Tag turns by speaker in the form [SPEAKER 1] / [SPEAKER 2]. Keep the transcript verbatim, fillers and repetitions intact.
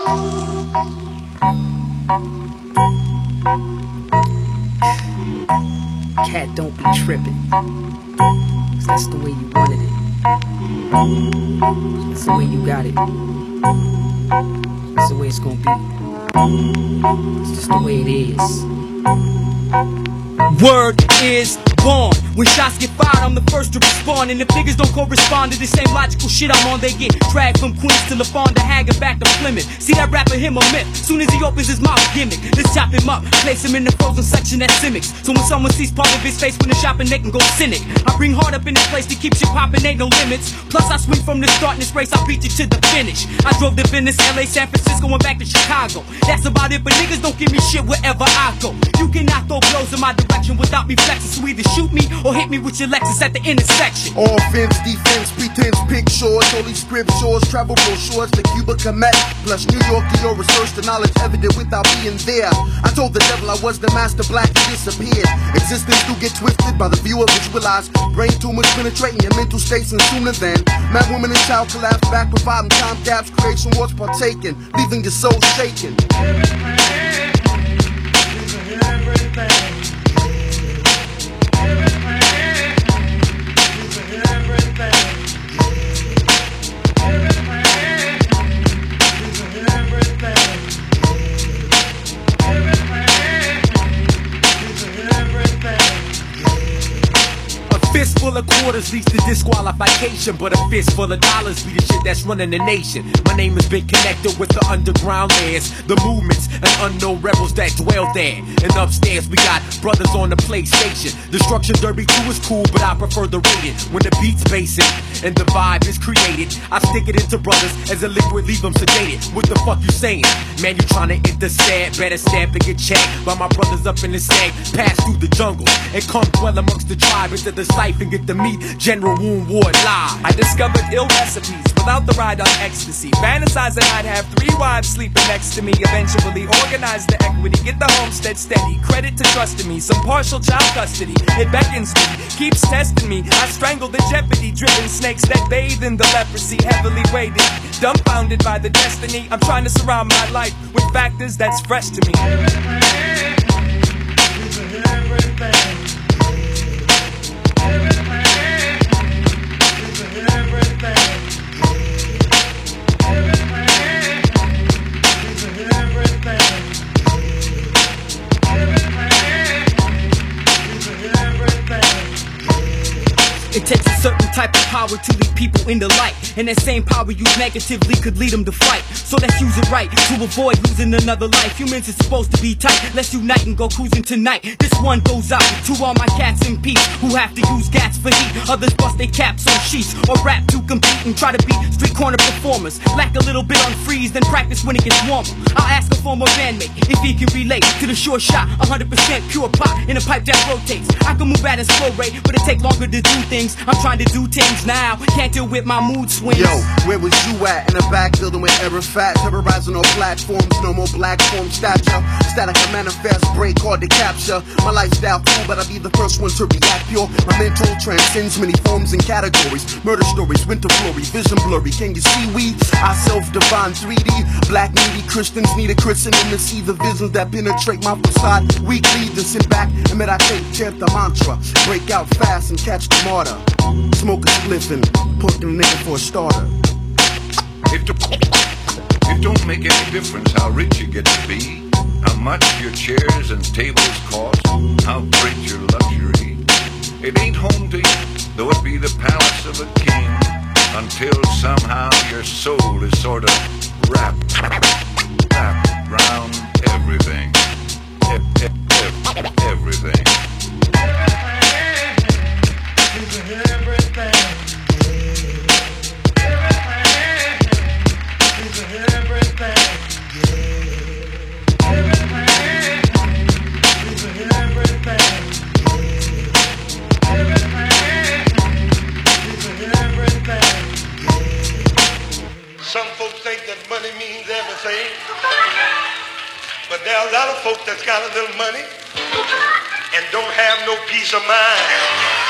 [SPEAKER 1] Cat, don't be tripping, 'cause that's the way you wanted it. That's the way you got it. That's the way it's gonna be. It's just the way it is. Word is born. When shots get fired, I'm the first to respond. And if niggas don't correspond to the same logical shit I'm on, they get dragged from Queens to LaFonda, Haggard back to Plymouth. See that rapper, him a myth. Soon as he opens his mouth, gimmick. Let's chop him up, place him in the frozen section at Simics. So when someone sees part of his face when they're shopping, they can go cynic. I bring hard up in this place to keep shit popping, ain't no limits. Plus I swing from the start in this race, I beat you to the finish. I drove to Venice, L A, San Francisco, and back to Chicago. That's about it, but niggas don't give me shit wherever I go. You cannot throw blows in my direction without me flexing, so either shoot me or hit me with your Lexus at the intersection.
[SPEAKER 2] Offense, defense, pretense, pictures, holy scriptures, travel brochures to Cuba, Kemet, plus New York, to your research, the knowledge evident without being there. I told the devil I was the master, black, he disappeared. Existence do get twisted by the viewer, visualize brain tumors penetrating your mental states, and sooner than man, woman, and child collapse back, providing time gaps, creation was partaken, leaving your soul shaken.
[SPEAKER 3] Everything, everything.
[SPEAKER 4] Fist full of quarters leads to disqualification, but a fist full of dollars be the shit that's running the nation. My name has been connected with the underground layers, the movements and unknown rebels that dwell there. And upstairs we got brothers on the PlayStation. Destruction Derby two is cool, but I prefer the rated. When the beat's basic and the vibe is created, I stick it into brothers as a liquid, leave them sedated. What the fuck you saying? Man, you trying to intercept, better stamp and get checked by my brothers up in the sag. Pass through the jungle and come dwell amongst the tribe into the life and get to meet General Wound Ward live.
[SPEAKER 5] I discovered ill recipes without the ride on ecstasy. Fantasizing I'd have three wives sleeping next to me. Eventually organize the equity, get the homestead steady. Credit to trusting me, some partial child custody. It beckons me, keeps testing me. I strangle the jeopardy-driven snakes that bathe in the leprosy, heavily weighted, dumbfounded by the destiny. I'm trying to surround my life with factors that's fresh to me.
[SPEAKER 3] Everything, everything.
[SPEAKER 1] It takes a certain type of power to lead people in the light, and that same power used negatively could lead them to fight. So let's use it right to avoid losing another life. Humans are supposed to be tight. Let's unite and go cruising tonight. This one goes out to all my cats in peace who have to use gas for heat. Others bust their caps on sheets or rap to compete and try to beat street corner performers. Lack a little bit on freeze, then practice when it gets warmer. I'll ask a former bandmate if he can relate to the sure shot, one hundred percent pure pop in a pipe that rotates. I can move at a slow rate, but it take longer to do things. I'm trying to do things now, can't deal with my mood swings.
[SPEAKER 2] Yo, where was you at? In the back building with error fat, terrorizing all platforms, no more black form stature. Static to manifest, break hard to capture. My lifestyle cool, but I'll be the first one to react pure. My mental transcends many forms and categories. Murder stories, winter glory, vision blurry. Can you see we? I self-divine three D. Black needy Christians need a christening to see the visions that penetrate my facade. Weekly, then sit back and meditate, chant the mantra. Break out fast and catch the martyr. Smoke a spliff and poke the nigga for a starter.
[SPEAKER 6] It don't, it don't make any difference how rich you get to be, how much your chairs and tables cost, how great your luxury. It ain't home to you, though it be the palace of a king, until somehow your soul is sort of wrapped, wrapped round everything. E- e- e- everything.
[SPEAKER 3] Everything. Some folks think that money means everything, but there are a lot of folks that's got a little money and don't have no peace of mind.